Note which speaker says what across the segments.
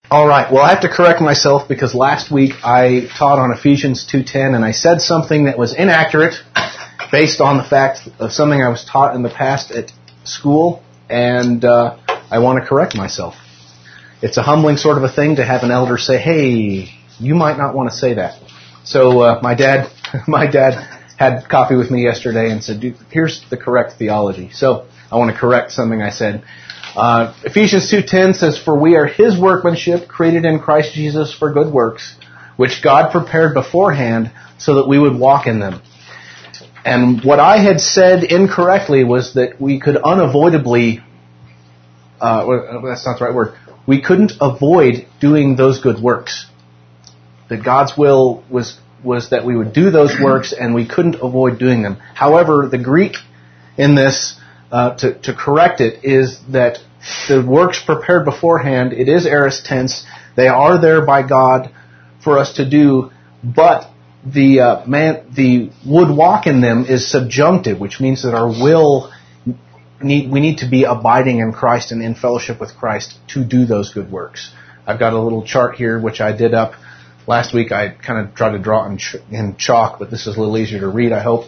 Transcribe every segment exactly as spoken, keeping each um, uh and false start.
Speaker 1: All right, well, I have to correct myself because last week I taught on Ephesians two ten and I said something that was inaccurate based on the fact of something I was taught in the past at school, and uh, I want to correct myself. It's a humbling sort of a thing to have an elder say, hey, you might not want to say that. So uh, my dad my dad had coffee with me yesterday and said, Dude, here's the correct theology. So I want to correct something I said. Uh, Ephesians two ten says, "For we are His workmanship, created in Christ Jesus for good works, which God prepared beforehand so that we would walk in them." And what I had said incorrectly was that we could unavoidably, uh, well, that's not the right word, we couldn't avoid doing those good works. That God's will was was that we would do those works and we couldn't avoid doing them. However, the Greek in this, uh, to, to correct it, is that the works prepared beforehand, it is aorist tense, they are there by God for us to do, but the uh, man, the would walk in them is subjunctive, which means that our will, need, we need to be abiding in Christ and in fellowship with Christ to do those good works. I've got a little chart here which I did up last week. I kind of tried to draw it in, ch- in chalk, but this is a little easier to read, I hope.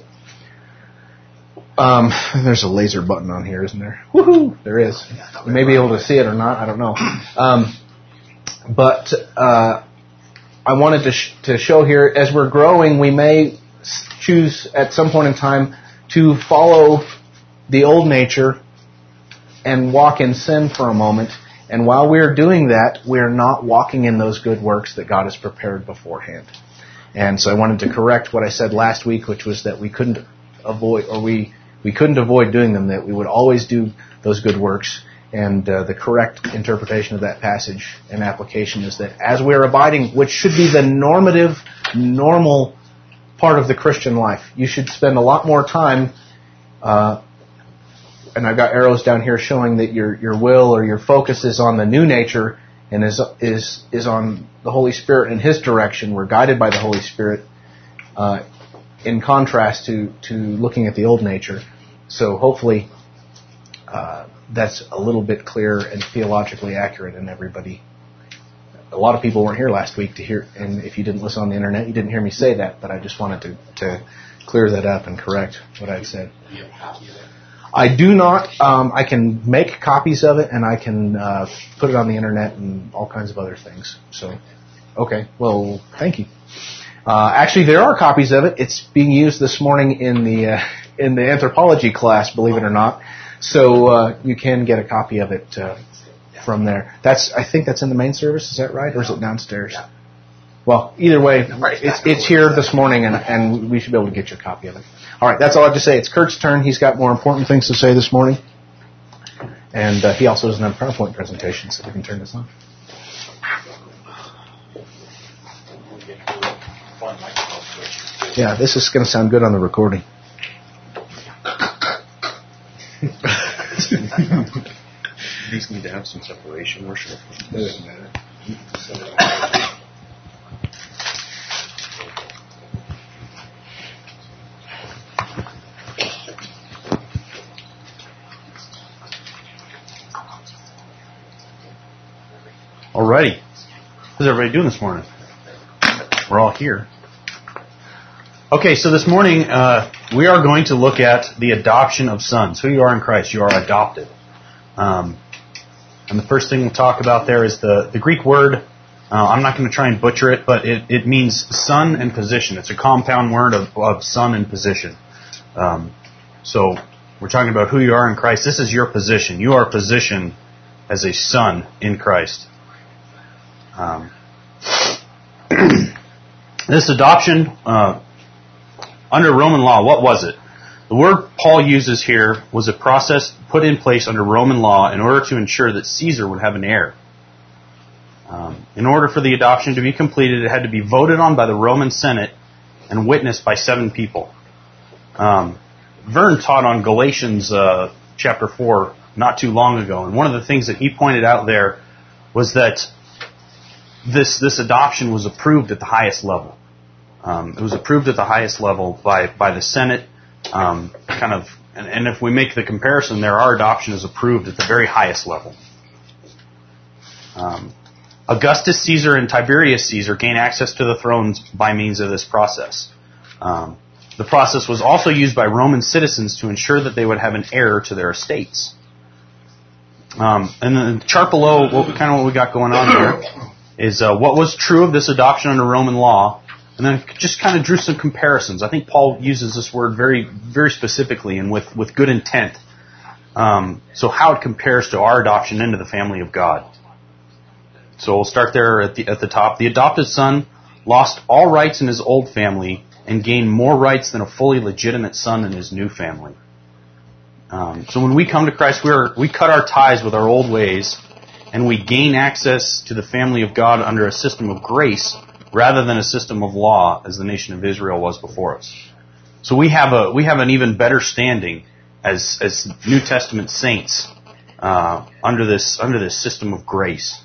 Speaker 1: Um, there's a laser button on here, isn't there? Woohoo! There is. You may be able to see it or not. I don't know. Um, but uh, I wanted to sh- to show here, as we're growing, we may choose at some point in time to follow the old nature and walk in sin for a moment. And while we're doing that, we're not walking in those good works that God has prepared beforehand. And so I wanted to correct what I said last week, which was that we couldn't avoid, or we We couldn't avoid doing them, that we would always do those good works. And uh, the correct interpretation of that passage and application is that as we're abiding, which should be the normative, normal part of the Christian life, you should spend a lot more time, uh, and I've got arrows down here showing that your your will or your focus is on the new nature and is is is on the Holy Spirit and His direction. We're guided by the Holy Spirit, uh, in contrast to, to looking at the old nature. So hopefully uh, that's a little bit clearer and theologically accurate, and everybody, a lot of people weren't here last week to hear, and if you didn't listen on the internet, you didn't hear me say that, but I just wanted to, to clear that up and correct what I'd said. I do not, um, I can make copies of it, and I can uh, put it on the internet and all kinds of other things. So, okay, well, thank you. Uh, actually, there are copies of it. It's being used this morning in the uh, in the anthropology class, believe it or not. So uh, you can get a copy of it uh, from there. That's I think that's in the main service. Is that right, or is it downstairs? Well, either way, it's it's here this morning, and and we should be able to get you a copy of it. All right, that's all I have to say. It's Kurt's turn. He's got more important things to say this morning, and uh, he also doesn't have a PowerPoint presentation, so we can turn this on. Yeah, this is going to sound good on the recording.
Speaker 2: These need to have some separation worship. That doesn't matter.
Speaker 3: Alrighty. How's everybody doing this morning? We're all here. Okay, so this morning uh, we are going to look at the adoption of sons. Who you are in Christ, you are adopted. Um, and the first thing we'll talk about there is the, the Greek word. Uh, I'm not going to try and butcher it, but it, it means son and position. It's a compound word of, of son and position. Um, so we're talking about who you are in Christ. This is your position. You are positioned as a son in Christ. Um, this adoption... Uh, Under Roman law, what was it? The word Paul uses here was a process put in place under Roman law in order to ensure that Caesar would have an heir. Um, in order for the adoption to be completed, it had to be voted on by the Roman Senate and witnessed by seven people. Um, Vern taught on Galatians uh, chapter four not too long ago, and one of the things that he pointed out there was that this this adoption was approved at the highest level. Um, it was approved at the highest level by, by the Senate. Um, kind of, and, and if we make the comparison there, our adoption is approved at the very highest level. Um, Augustus Caesar and Tiberius Caesar gained access to the thrones by means of this process. Um, the process was also used by Roman citizens to ensure that they would have an heir to their estates. Um, and the chart below, what, kind of what we got going on here, is uh, what was true of this adoption under Roman law, and then just kind of drew some comparisons. I think Paul uses this word very, very specifically and with, with good intent. Um, so how it compares to our adoption into the family of God. So we'll start there at the at the top. The adopted son lost all rights in his old family and gained more rights than a fully legitimate son in his new family. Um, so when we come to Christ, we are, we cut our ties with our old ways, and we gain access to the family of God under a system of grace rather than a system of law, as the nation of Israel was before us. So we have a we have an even better standing as as New Testament saints uh, under this under this system of grace.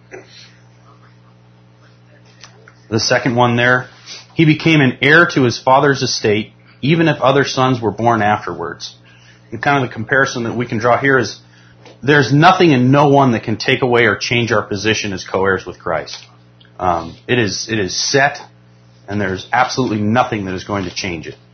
Speaker 3: The second one there, he became an heir to his father's estate, even if other sons were born afterwards. And kind of the comparison that we can draw here is, there's nothing and no one that can take away or change our position as co-heirs with Christ. Um, it is it is set, and there's absolutely nothing that is going to change it.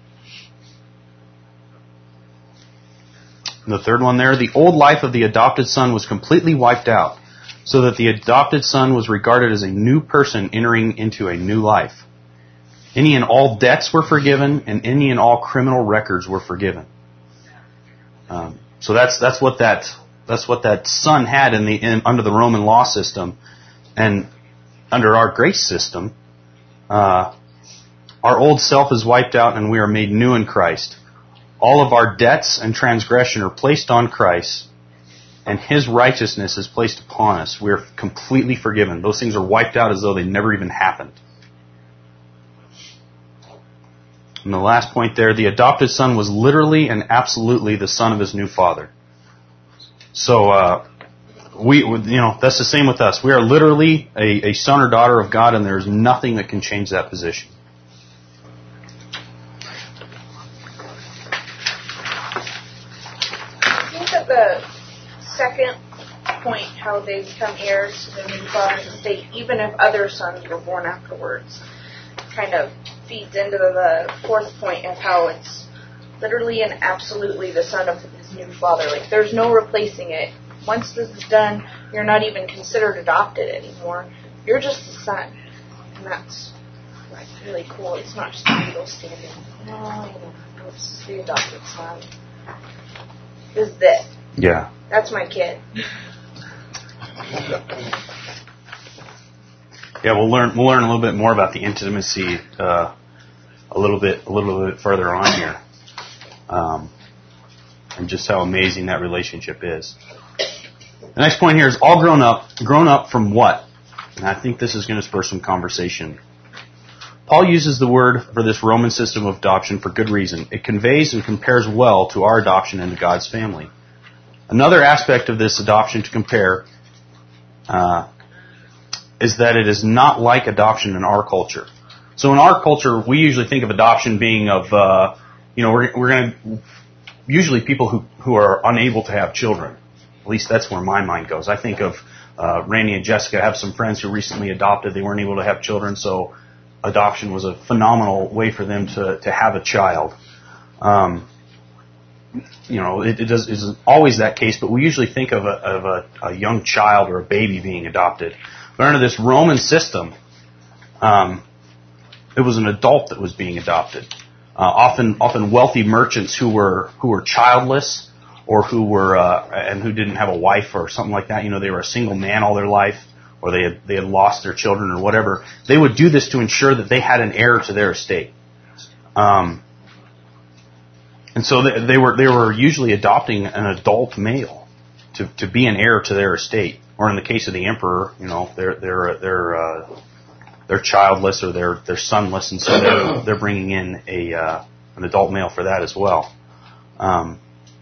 Speaker 3: And the third one there, the old life of the adopted son was completely wiped out, so that the adopted son was regarded as a new person entering into a new life. Any and all debts were forgiven, and any and all criminal records were forgiven. Um, so that's that's what that that's what that son had in the in, under the Roman law system, and under our grace system, uh, our old self is wiped out, and we are made new in Christ. All of our debts and transgression are placed on Christ, and His righteousness is placed upon us. We are completely forgiven. Those things are wiped out as though they never even happened. And the last point there, the adopted son was literally and absolutely the son of his new father. So, uh, we, you know, that's the same with us. We are literally a, a son or daughter of God, and there is nothing that can change that position.
Speaker 4: I think that the second point, how they become heirs to the new father's estate, even if other sons were born afterwards, kind of feeds into the fourth point of how it's literally and absolutely the son of his new father. Like, there's no replacing it. Once this is done, you're not even considered adopted anymore. You're just the son. And that's like really cool. It's not just a legal standing. No, no, this is the adopted son. This is it.
Speaker 3: Yeah.
Speaker 4: That's my kid.
Speaker 3: Yeah, we'll learn we'll learn a little bit more about the intimacy uh, a little bit a little bit further on here, um, and just how amazing that relationship is. The next point here is all grown up. Grown up from what? And I think this is going to spur some conversation. Paul uses the word for this Roman system of adoption for good reason. It conveys and compares well to our adoption into God's family. Another aspect of this adoption to compare uh, is that it is not like adoption in our culture. So in our culture, we usually think of adoption being of, uh, you know, we're, we're going to, usually people who, who are unable to have children. At least that's where my mind goes. I think of uh, Randy and Jessica have some friends who recently adopted. They weren't able to have children, so adoption was a phenomenal way for them to, to have a child. Um, you know, it, it does, isn't always that case, but we usually think of a, of a, a young child or a baby being adopted. But under this Roman system, um, it was an adult that was being adopted. Uh, often, often wealthy merchants who were who were childless, or who were uh, and who didn't have a wife or something like that. You know, they were a single man all their life, or they had they had lost their children or whatever. They would do this to ensure that they had an heir to their estate. Um, and so they, they were they were usually adopting an adult male to to be an heir to their estate. Or in the case of the emperor, you know, they're they're they're uh, they're childless or they're they're sonless, and so they're they're bringing in a uh, an adult male for that as well. Um,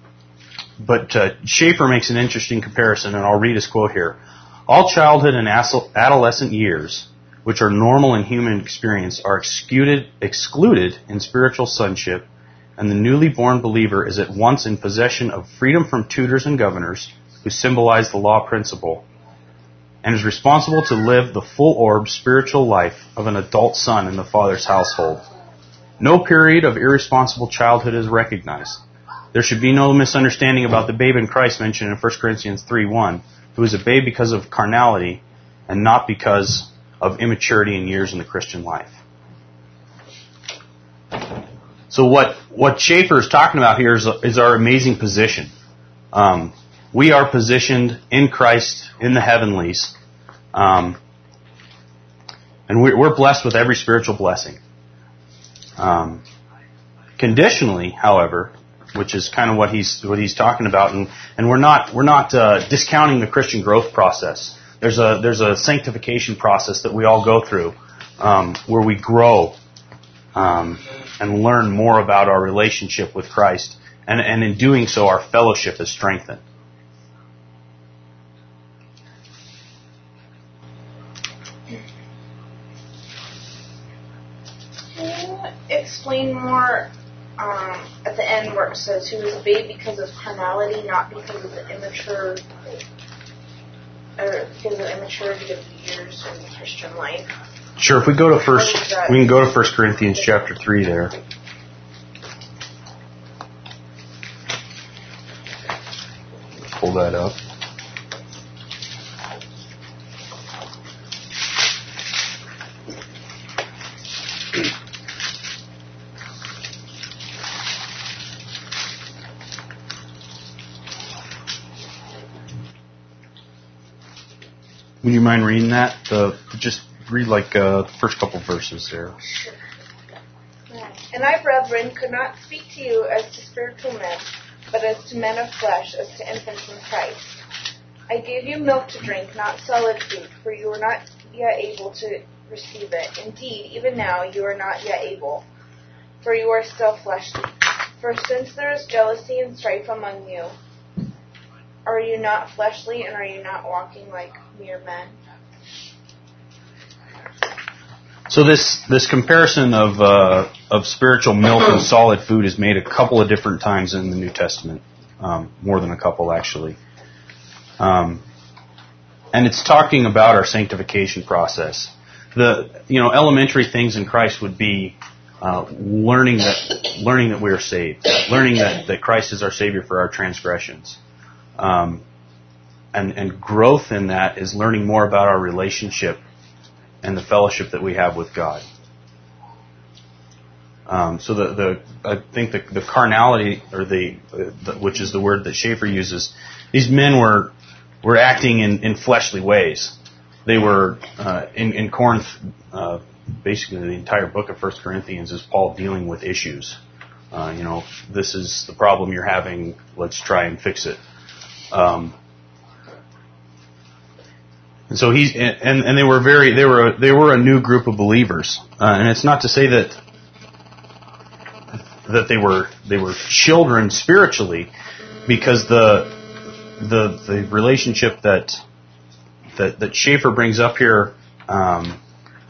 Speaker 3: but uh, Schaeffer makes an interesting comparison, and I'll read his quote here: "All childhood and adolescent years, which are normal in human experience, are excluded excluded in spiritual sonship, and the newly born believer is at once in possession of freedom from tutors and governors who symbolize the law principle, and is responsible to live the full-orbed spiritual life of an adult son in the Father's household. No period of irresponsible childhood is recognized. There should be no misunderstanding about the babe in Christ mentioned in First Corinthians three one, who is a babe because of carnality and not because of immaturity and years in the Christian life. So what, what Schaeffer is talking about here is, is our amazing position. Um, we are positioned in Christ in the heavenlies, um, and we're, we're blessed with every spiritual blessing. Um, conditionally, however, which is kind of what he's what he's talking about, and, and we're not we're not uh, discounting the Christian growth process. There's a there's a sanctification process that we all go through, um, where we grow um, and learn more about our relationship with Christ, and and in doing so, our fellowship is strengthened.
Speaker 4: Explain more um, at the end where it says, who is a babe because of carnality, not because of the immature, or because of the immaturity of the years in the Christian life.
Speaker 3: Sure. If we go to first, we can go to First Corinthians chapter three there. Pull that up. Would you mind reading that? The, just read like uh, the first couple verses there.
Speaker 4: Sure. And I, brethren, could not speak to you as to spiritual men, but as to men of flesh, as to infants in Christ. I gave you milk to drink, not solid food, for you were not yet able to receive it. Indeed, even now you are not yet able, for you are still fleshly. For since there is jealousy and strife among you, are you not fleshly, and are you not walking like mere men?
Speaker 3: So this this comparison of uh, of spiritual milk and solid food is made a couple of different times in the New Testament, um, more than a couple actually, um, and it's talking about our sanctification process. The you know elementary things in Christ would be uh, learning that learning that we are saved, learning that, that Christ is our Savior for our transgressions. Um, and, and growth in that is learning more about our relationship and the fellowship that we have with God. Um, so the, the I think the, the carnality, or the, the which is the word that Schaeffer uses, these men were were acting in, in fleshly ways. They were uh, in, in Corinth. Uh, basically, the entire book of First Corinthians is Paul dealing with issues. Uh, you know, this is the problem you're having. Let's try and fix it. Um, and so he's and, and they were very they were they were a new group of believers, uh, and it's not to say that that they were they were children spiritually, because the the the relationship that that that Schaeffer brings up here um,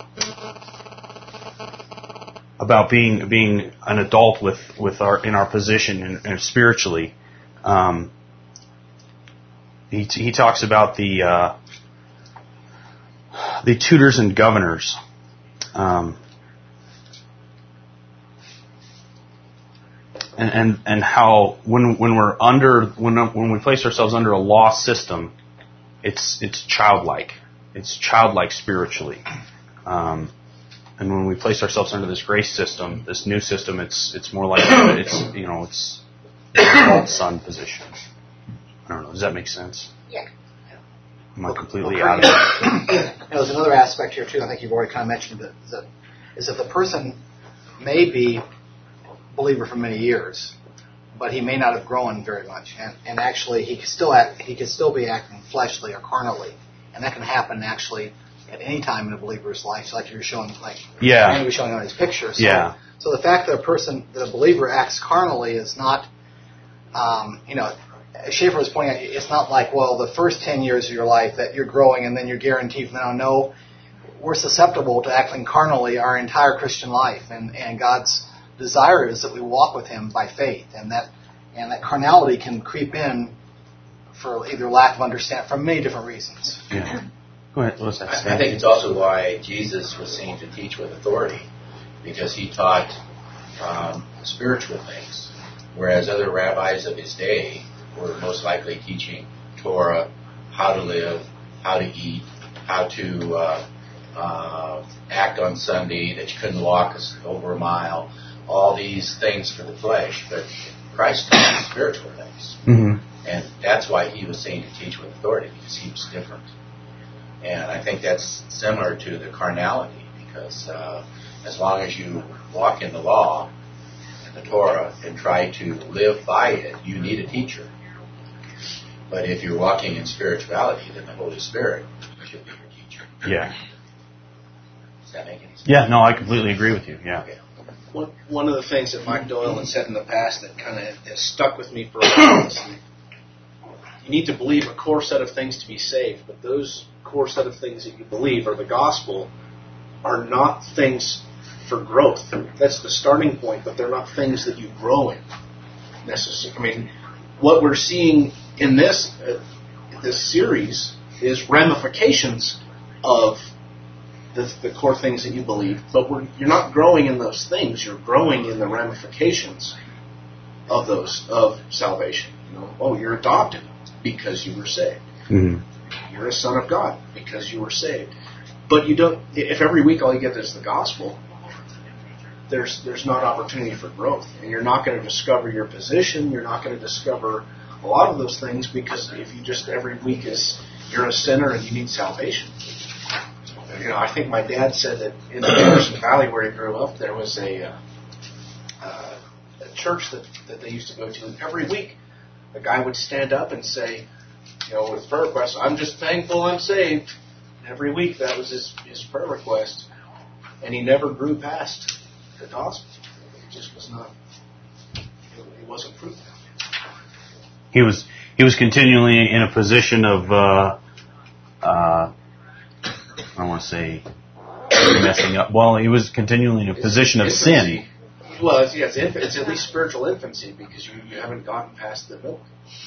Speaker 3: about being being an adult with with our in our position and, and spiritually. Um, He, he talks about the uh, the tutors and governors, um, and, and and how when when we're under when when we place ourselves under a law system, it's it's childlike, it's childlike spiritually, um, and when we place ourselves under this grace system, this new system, it's it's more like it's you know it's, it's an adult son position. I don't know. Does that make sense?
Speaker 4: Yeah.
Speaker 3: Am I completely out of it?
Speaker 5: Now, there's another aspect here, too. I think you've already kind of mentioned it. Is that, is that the person may be a believer for many years, but he may not have grown very much. And, and actually, he could still act, he could still be acting fleshly or carnally. And that can happen, actually, at any time in a believer's life. So like you were showing, like
Speaker 3: yeah.
Speaker 5: Randy was showing on his picture. So,
Speaker 3: yeah.
Speaker 5: So the fact that a person, that a believer acts carnally is not, um, you know, Schaeffer was pointing out, it's not like, well, the first ten years of your life that you're growing and then you're guaranteed from now. No, we're susceptible to acting carnally our entire Christian life, and, and God's desire is that we walk with Him by faith, and that and that carnality can creep in for either lack of understanding, for many different reasons.
Speaker 3: Yeah. What was that?
Speaker 6: I, I think it's also why Jesus was seen to teach with authority, because he taught um, spiritual things, whereas other rabbis of his day were most likely teaching Torah, how to live, how to eat, how to uh, uh, act on Sunday, that you couldn't walk over a mile, all these things for the flesh. But Christ taught spiritual things.
Speaker 3: Mm-hmm.
Speaker 6: And that's why he was seen to teach with authority, because he was different. And I think that's similar to the carnality, because uh, as long as you walk in the law and the Torah and try to live by it, you need a teacher. But if you're walking in spirituality, then the Holy Spirit should be your teacher.
Speaker 3: Yeah.
Speaker 6: Does that make any sense?
Speaker 3: Yeah, no, I completely agree with you. Yeah.
Speaker 6: Okay.
Speaker 2: One, one of the things that Mike Doyle has said in the past that kind of has stuck with me for a while is you need to believe a core set of things to be saved, but those core set of things that you believe are the gospel are not things for growth. That's the starting point, but they're not things that you grow in necessarily. I mean, what we're seeing in this uh, this series is ramifications of the, the core things that you believe, but we're, you're not growing in those things. You're growing in the ramifications of those of salvation. You know, oh, you're adopted because you were saved.
Speaker 3: Mm-hmm.
Speaker 2: You're a son of God because you were saved. But you don't. If every week all you get is the gospel, there's there's not opportunity for growth, and you're not going to discover your position. You're not going to discover a lot of those things, because if you just every week is you're a sinner and you need salvation. You know, I think my dad said that in the Anderson Valley where he grew up, there was a, uh, uh, a church that, that they used to go to, and every week a guy would stand up and say, you know, with prayer requests, I'm just thankful I'm saved. Every week that was his, his prayer request, and he never grew past the gospel. It just was not, it, it wasn't fruitful.
Speaker 3: He was he was continually in a position of uh, uh, I don't want to say messing up. Well, he was continually in a position of
Speaker 2: Infancy.
Speaker 3: sin.
Speaker 2: Well, it's, yeah, it's, inf- it's at least spiritual infancy, because you, you haven't gotten past the milk.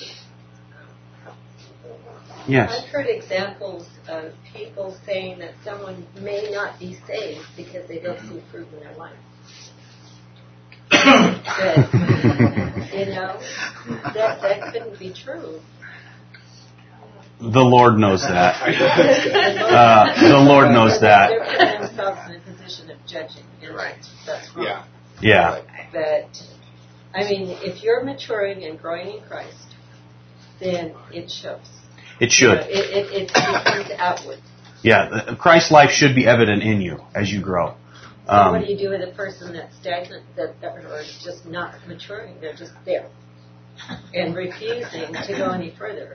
Speaker 3: Yes.
Speaker 7: I've heard examples of people saying that someone may not be saved because they don't see fruit in their life. But, you know, that, that couldn't be true.
Speaker 3: The Lord knows that. uh, the Lord knows that.
Speaker 7: They're putting themselves in a position of judging. And
Speaker 2: Right.
Speaker 7: That's wrong.
Speaker 2: Yeah.
Speaker 3: Yeah.
Speaker 7: But, I mean, if you're maturing and growing in Christ, then it shows.
Speaker 3: It should.
Speaker 7: You know, it, it, it becomes outward.
Speaker 3: Yeah. Christ's life should be evident in you as you grow.
Speaker 7: So
Speaker 3: Um,
Speaker 7: what do you do with a person that's stagnant, that, that or is just not maturing? They're just there and refusing to go any further.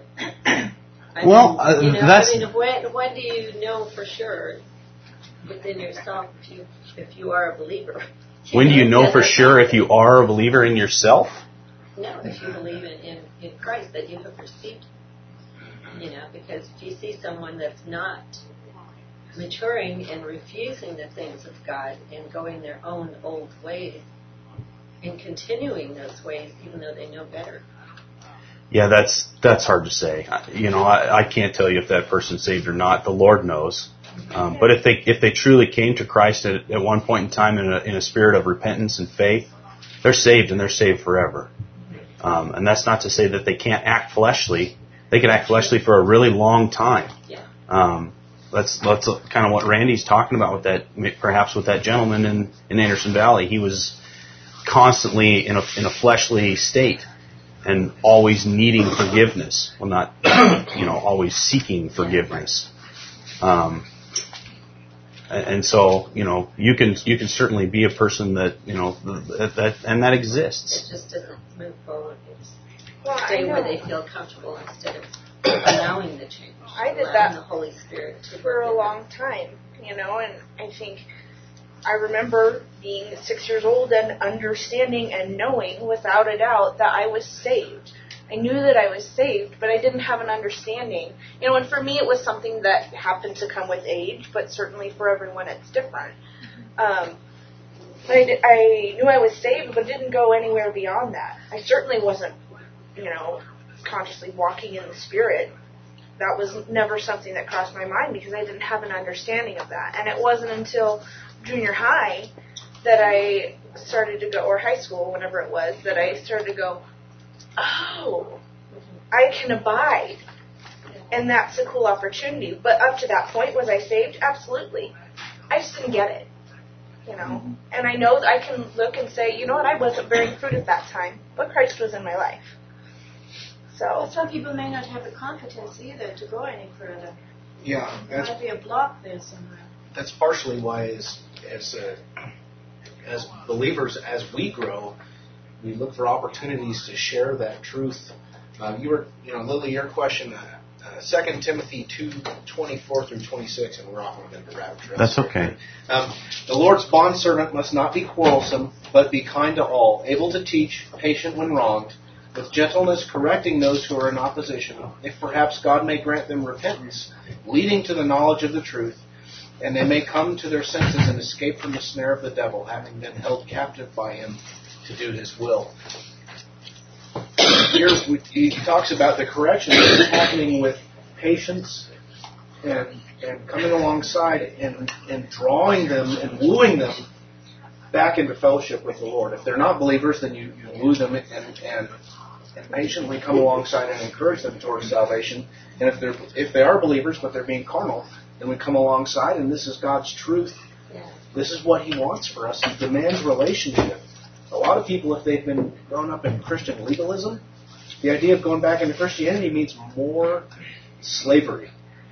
Speaker 7: I
Speaker 3: Well,
Speaker 7: mean,
Speaker 3: uh,
Speaker 7: you know,
Speaker 3: that's-
Speaker 7: I mean, when when do you know for sure within yourself if you if you are a believer?
Speaker 3: when do you know
Speaker 7: Yes,
Speaker 3: for
Speaker 7: that's
Speaker 3: sure
Speaker 7: not-
Speaker 3: if you are a believer in yourself?
Speaker 7: No, if you believe in, in, in Christ, that you have received. You know, because if you see someone that's not maturing and refusing the things of God and going their own old ways and continuing those ways even though they know better.
Speaker 3: Yeah, that's that's hard to say. You know, I, I can't tell you if that person's saved or not. The Lord knows. Um, but if they if they truly came to Christ at, at one point in time in a, in a spirit of repentance and faith, they're saved and they're saved forever. Um, and that's not to say that they can't act fleshly. They can act fleshly for a really long time.
Speaker 7: Yeah.
Speaker 3: Um, that's that's kind of what Randy's talking about with that, perhaps with that gentleman in, in Anderson Valley. He was constantly in a in a fleshly state and always needing forgiveness. Well, not you know always seeking forgiveness. Um, and, and so you know you can you can certainly be a person that you know that, that and that exists.
Speaker 7: It just doesn't move forward. It's
Speaker 4: Well, I
Speaker 7: stay where
Speaker 4: know.
Speaker 7: they feel comfortable instead of allowing the change.
Speaker 4: I did
Speaker 7: allowing
Speaker 4: that
Speaker 7: the Holy Spirit to
Speaker 4: for
Speaker 7: work
Speaker 4: a
Speaker 7: in
Speaker 4: long time, you know, and I think I remember being six years old and understanding and knowing without a doubt that I was saved. I knew that I was saved, but I didn't have an understanding. You know, and for me it was something that happened to come with age, but certainly for everyone it's different. Um, but I, di- I knew I was saved, but didn't go anywhere beyond that. I certainly wasn't, you know, consciously walking in the Spirit. that was never something that crossed my mind because I didn't have an understanding of that. And it wasn't until junior high that I started to go, or high school, whenever it was, that I started to go, oh, I can abide. And that's a cool opportunity. But up to that point, was I saved? Absolutely. I just didn't get it. You know, mm-hmm. And I know that I can look and say, you know what, I wasn't bearing fruit at that time, but Christ was in my life. So
Speaker 8: that's why people may not have the confidence either to go any further.
Speaker 2: Yeah,
Speaker 8: there might be a block there somewhere.
Speaker 2: That's partially why, as as uh, as believers, as we grow, we look for opportunities to share that truth. Uh, you were, you know, Lily, your question. Uh, Uh, Second Timothy two twenty-four through twenty-six, and we're off on a bit of a rabbit trail.
Speaker 3: That's okay.
Speaker 2: Um, the Lord's bondservant must not be quarrelsome, but be kind to all, able to teach, patient when wronged, with gentleness correcting those who are in opposition, if perhaps God may grant them repentance, leading to the knowledge of the truth, and they may come to their senses and escape from the snare of the devil, having been held captive by him to do his will. Here he talks about the correction that's happening with patience and and coming alongside and, and drawing them and wooing them back into fellowship with the Lord. If they're not believers, then you, you woo them and, and and patiently come alongside and encourage them towards salvation. And if they're if they are believers but they're being carnal, then we come alongside, and this is God's truth. This is what He wants for us. He demands relationship. A lot of people, if they've been grown up in Christian legalism, the idea of going back into Christianity means more slavery.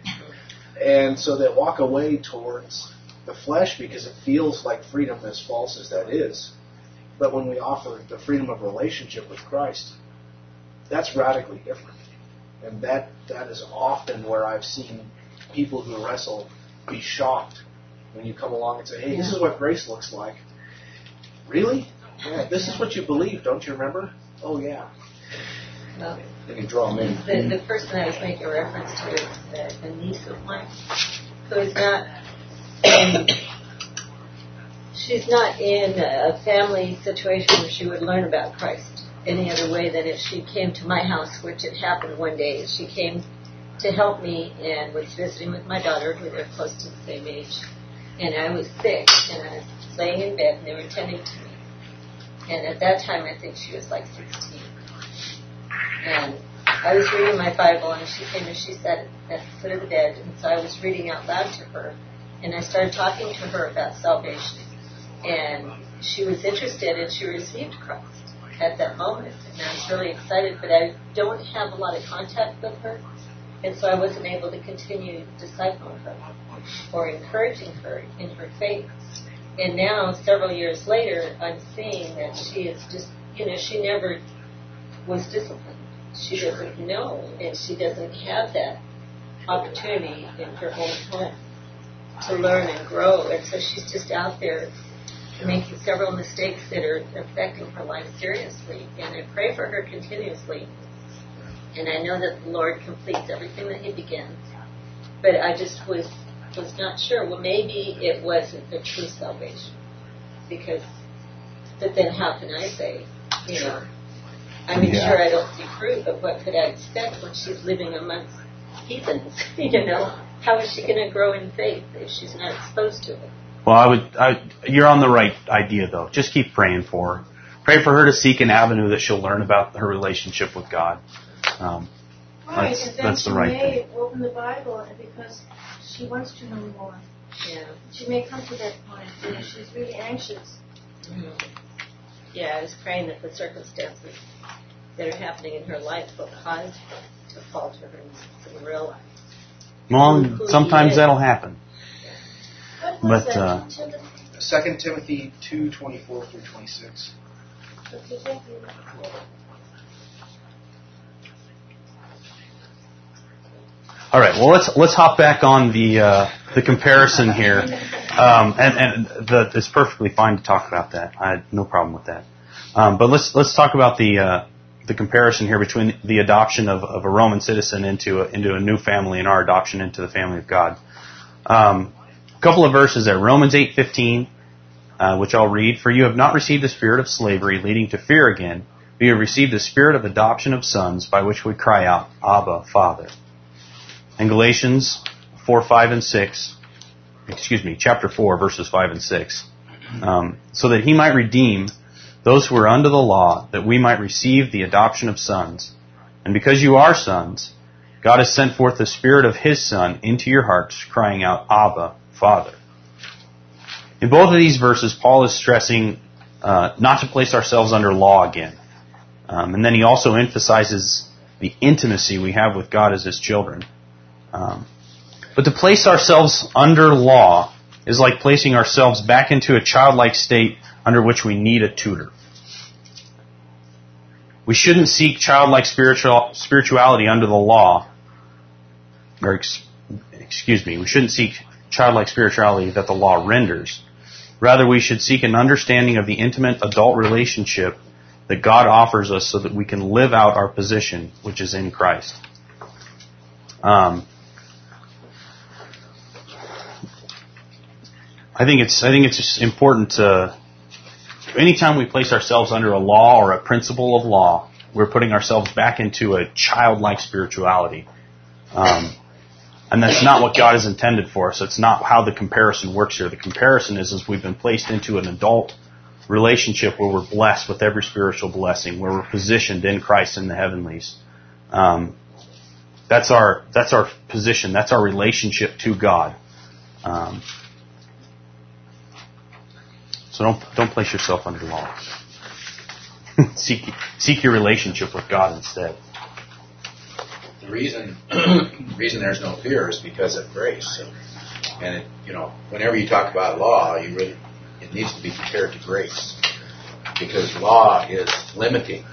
Speaker 2: And so they walk away towards the flesh because it feels like freedom, as false as that is. But when we offer the freedom of relationship with Christ, that's radically different. And that that is often where I've seen people who wrestle be shocked when you come along and say, hey, this is what grace looks like. Really? Yeah, this is what you believe, don't you remember? Oh, yeah.
Speaker 7: Well,
Speaker 2: then you draw them in.
Speaker 7: The, the person I was making reference to is a, a niece of mine who is not, um, she's not in a family situation where she would learn about Christ any other way than if she came to my house, which had happened one day. She came to help me and was visiting with my daughter, who they're close to the same age. And I was sick, and I was laying in bed, and they were tending to me. And at that time, I think she was like sixteen. And I was reading my Bible, and she came and she sat at the foot of the bed. And so I was reading out loud to her. And I started talking to her about salvation. And she was interested, and she received Christ at that moment. And I was really excited, but I don't have a lot of contact with her. And so I wasn't able to continue discipling her or encouraging her in her faith. And now, several years later, I'm seeing that she is just, you know, she never was disciplined. She doesn't know, and she doesn't have that opportunity in her own home to learn and grow. And so she's just out there making several mistakes that are affecting her life seriously. And I pray for her continuously. And I know that the Lord completes everything that He begins. But I just was was not sure. Well, maybe it wasn't the true salvation. Because, but then how can I say, you know, I mean, yeah. Sure, I don't see fruit, but what could I expect when she's living amongst heathens? You know, how is she going to grow in faith if she's not exposed to it?
Speaker 3: Well, I would. I, you're on the right idea, though. Just keep praying for her. Pray for her to seek an avenue that she'll learn about her relationship with God. Um,
Speaker 8: right,
Speaker 3: that's,
Speaker 8: and then
Speaker 3: that's
Speaker 8: she
Speaker 3: the right
Speaker 8: may
Speaker 3: thing.
Speaker 8: open the Bible because she wants to know more.
Speaker 7: Yeah.
Speaker 8: She may come to that point where she's really anxious.
Speaker 7: Mm-hmm. Yeah, I was praying that the circumstances that are happening in her life will cause her to falter and to realize.
Speaker 3: Well, sometimes that'll happen.
Speaker 8: What was
Speaker 3: But,
Speaker 8: that?
Speaker 3: uh,
Speaker 2: Second Timothy two twenty-four through twenty-six.
Speaker 8: Okay, thank you.
Speaker 3: All right. Well, let's let's hop back on the uh, the comparison here, um, and and the, it's perfectly fine to talk about that. I had no problem with that. Um, but let's let's talk about the uh, the comparison here between the adoption of, of a Roman citizen into a, into a new family and our adoption into the family of God. Um, a couple of verses there. Romans eight fifteen, uh, which I'll read. For you have not received the spirit of slavery, leading to fear again, but you have received the spirit of adoption of sons, by which we cry out, Abba, Father. And Galatians four, five, and six, excuse me, chapter four, verses five and six, um, so that he might redeem those who are under the law, that we might receive the adoption of sons. And because you are sons, God has sent forth the Spirit of His Son into your hearts, crying out, Abba, Father. In both of these verses, Paul is stressing uh, not to place ourselves under law again. Um, and then he also emphasizes the intimacy we have with God as His children. Um, but to place ourselves under law is like placing ourselves back into a childlike state under which we need a tutor. We shouldn't seek childlike spiritual spirituality under the law, or ex, excuse me, we shouldn't seek childlike spirituality that the law renders. Rather, we should seek an understanding of the intimate adult relationship that God offers us so that we can live out our position, which is in Christ. Um, I think it's I think it's just important to, anytime we place ourselves under a law or a principle of law, we're putting ourselves back into a childlike spirituality. Um, and that's not what God has intended for us. It's not how the comparison works here. The comparison is, is we've been placed into an adult relationship where we're blessed with every spiritual blessing, where we're positioned in Christ in the heavenlies. Um, that's our that's our position. That's our relationship to God. Um, So don't don't place yourself under law. seek seek your relationship with God instead.
Speaker 6: The reason the reason there's no fear is because of grace. And it, you know, whenever you talk about law, you really it needs to be compared to grace, because law is limiting.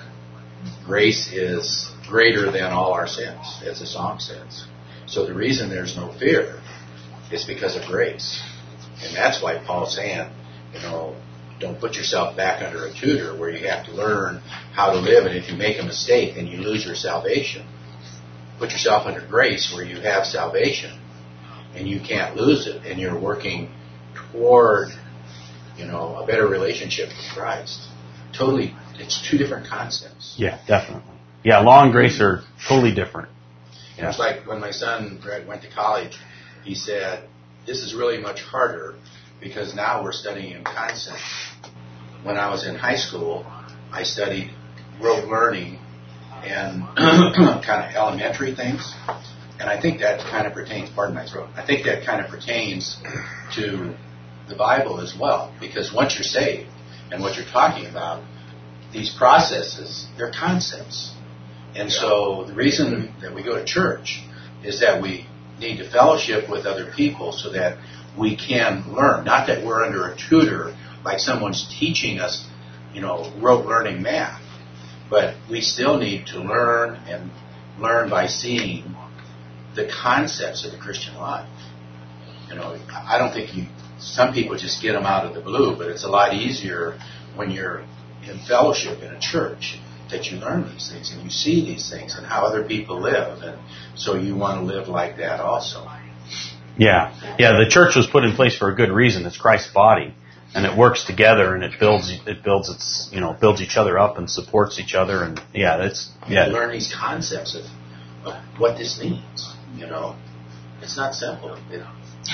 Speaker 6: Grace is greater than all our sins, as the song says. So the reason there's no fear is because of grace, and that's why Paul's saying, you know, don't put yourself back under a tutor where you have to learn how to live, and if you make a mistake, then you lose your salvation. Put yourself under grace where you have salvation, and you can't lose it, and you're working toward, you know, a better relationship with Christ. Totally, it's two different concepts.
Speaker 3: Yeah, definitely. Yeah, law and grace are totally different.
Speaker 6: And it's like when my son Greg went to college, he said, this is really much harder because now we're studying in concept. When I was in high school, I studied rote learning and kind of elementary things. And I think that kind of pertains, pardon my throat, I think that kind of pertains to the Bible as well. Because once you're saved, and what you're talking about, these processes, they're concepts. And so the reason that we go to church is that we need to fellowship with other people so that we can learn. Not that we're under a tutor, like someone's teaching us, you know, rote learning math. But we still need to learn and learn by seeing the concepts of the Christian life. You know, I don't think you, some people just get them out of the blue, but it's a lot easier when you're in fellowship in a church that you learn these things and you see these things and how other people live. And so you want to live like that also.
Speaker 3: Yeah, yeah. The church was put in place for a good reason. It's Christ's body, and it works together, and it builds, it builds its, you know, builds each other up and supports each other, and yeah, that's yeah.
Speaker 6: You learn these concepts of, of what this means. You know, it's not simple. It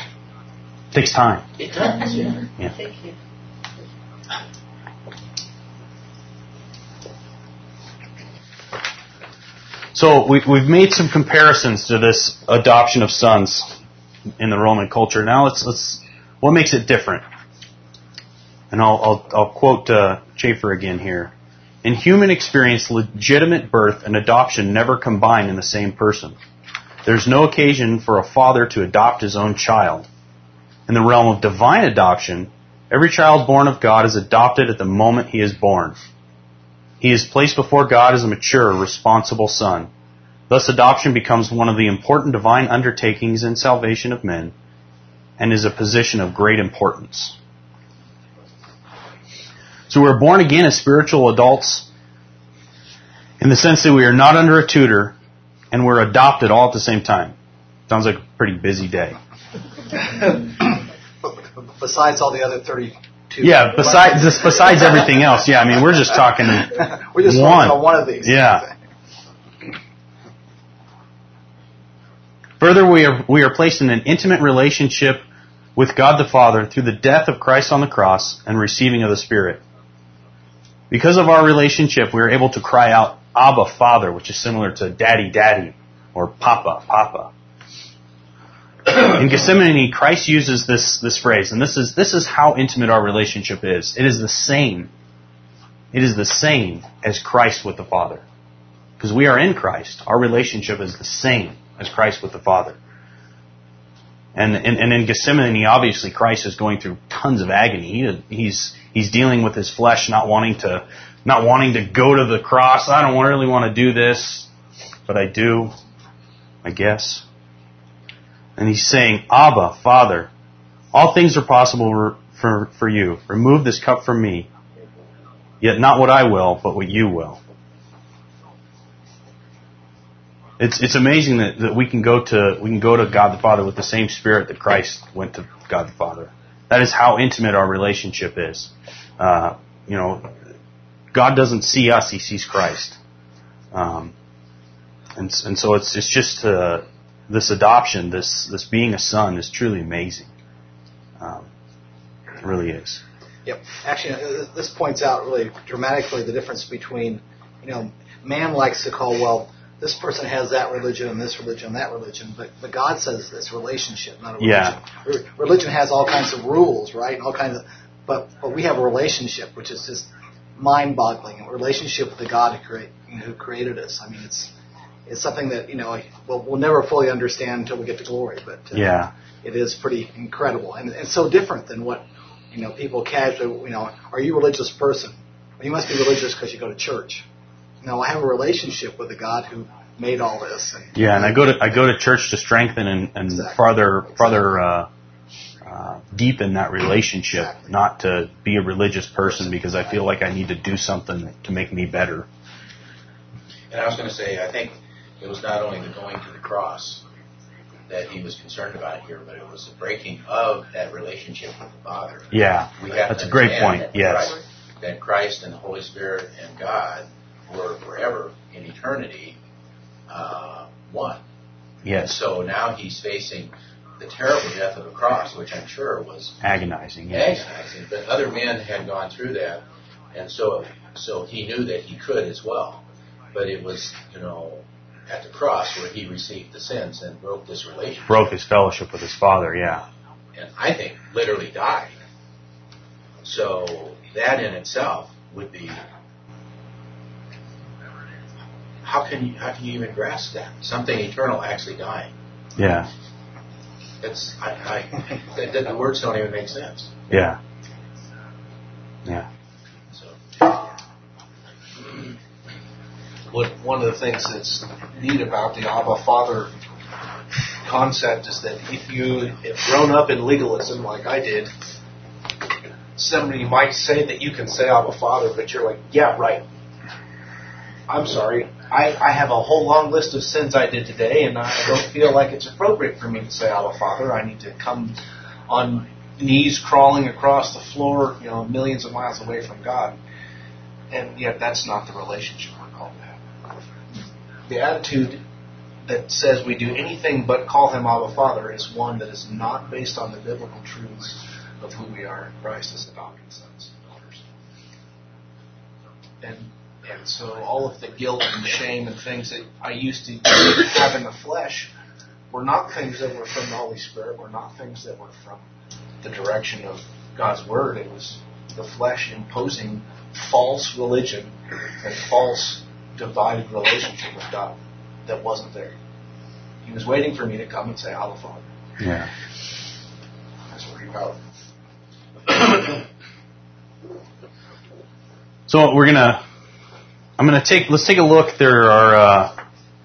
Speaker 3: takes time.
Speaker 6: It does. Yeah.
Speaker 3: Yeah.
Speaker 7: Thank you.
Speaker 3: So we, we've made some comparisons to this adoption of sons in the Roman culture. Now let's let's what makes it different? And I'll I'll, I'll quote uh, Schaeffer again here. In human experience, legitimate birth and adoption never combine in the same person. There's no occasion for a father to adopt his own child. In the realm of divine adoption, every child born of God is adopted at the moment he is born. He is placed before God as a mature, responsible son. Thus, adoption becomes one of the important divine undertakings in salvation of men and is a position of great importance. So we're born again as spiritual adults in the sense that we are not under a tutor and we're adopted all at the same time. Sounds like a pretty busy day.
Speaker 5: Besides all the other thirty-two.
Speaker 3: Yeah, besides just besides everything else. Yeah, I mean, we're just talking
Speaker 5: we're just
Speaker 3: one.
Speaker 5: on one of these.
Speaker 3: Yeah. Further, we are, we are placed in an intimate relationship with God the Father through the death of Christ on the cross and receiving of the Spirit. Because of our relationship, we are able to cry out, Abba, Father, which is similar to Daddy, Daddy, or Papa, Papa. In Gethsemane, Christ uses this, this phrase, and this is, this is how intimate our relationship is. It is the same. It is the same as Christ with the Father. Because we are in Christ. Our relationship is the same as Christ with the Father. And, and, and in Gethsemane, obviously, Christ is going through tons of agony. He, he's, he's dealing with his flesh, not wanting to, not wanting to go to the cross. I don't really want to do this, but I do, I guess. And he's saying, Abba, Father, all things are possible for, for you. Remove this cup from me. Yet not what I will, but what you will. It's it's amazing that, that we can go to we can go to God the Father with the same spirit that Christ went to God the Father. That is how intimate our relationship is. Uh, you know, God doesn't see us; He sees Christ. Um, and and so it's it's just uh, this adoption, this this being a son, is truly amazing. Um, it really is.
Speaker 5: Yep. Actually, this points out really dramatically the difference between, you know, man likes to call, well, this person has that religion and this religion and that religion, but, but God says it's relationship, not a religion. Yeah. Religion has all kinds of rules, right? And all kinds of, but but we have a relationship, which is just mind-boggling. A relationship with the God who, create, who created us. I mean, it's it's something that, you know, we'll, we'll never fully understand until we get to glory, but uh, yeah, it is pretty incredible and, and so different than what, you know, people casually, you know, are you a religious person? Well, you must be religious because you go to church. No, I have a relationship with the God who made all this. And,
Speaker 3: yeah, and I go to I go to church to strengthen and, and exactly. farther exactly. farther uh, uh, deepen that relationship, exactly. not to be a religious person because I feel like I need to do something to make me better.
Speaker 6: And I was going to say, I think it was not only the going to the cross that he was concerned about here, but it was the breaking of that relationship with the Father.
Speaker 3: Yeah,
Speaker 6: we have
Speaker 3: that's a great point.
Speaker 6: That
Speaker 3: yes,
Speaker 6: Christ, that Christ and the Holy Spirit and God were forever in eternity uh, one.
Speaker 3: Yes.
Speaker 6: So now he's facing the terrible death of the cross, which I'm sure was
Speaker 3: agonizing. Yes.
Speaker 6: Agonizing, but other men had gone through that, and so so he knew that he could as well. But it was, you know, at the cross where he received the sins and broke this relationship.
Speaker 3: Broke his fellowship with his Father, yeah.
Speaker 6: And I think literally died. So that in itself would be, how can you how can you even grasp that? Something eternal actually dying.
Speaker 3: Yeah.
Speaker 6: It's I, I the, the words don't even make sense.
Speaker 3: Yeah. Yeah.
Speaker 2: What, one of the things that's neat about the Abba Father concept is that if you have grown up in legalism like I did, somebody might say that you can say Abba Father, but you're like, yeah, right. I'm sorry. I, I have a whole long list of sins I did today, and I don't feel like it's appropriate for me to say Abba Father. I need to come on knees crawling across the floor, you know, millions of miles away from God. And yet that's not the relationship we're called to have. The attitude that says we do anything but call him Abba Father is one that is not based on the biblical truths of who we are in Christ as adopted sons and daughters. And and so all of the guilt and shame and things that I used to have in the flesh were not things that were from the Holy Spirit, were not things that were from the direction of God's Word. It was the flesh imposing false religion and false divided relationship with God that wasn't there. He was waiting for me to come and say, Abba Father.
Speaker 3: Yeah.
Speaker 2: That's pretty powerful.
Speaker 3: So we're gonna, I'm gonna take, let's take a look. There are, uh,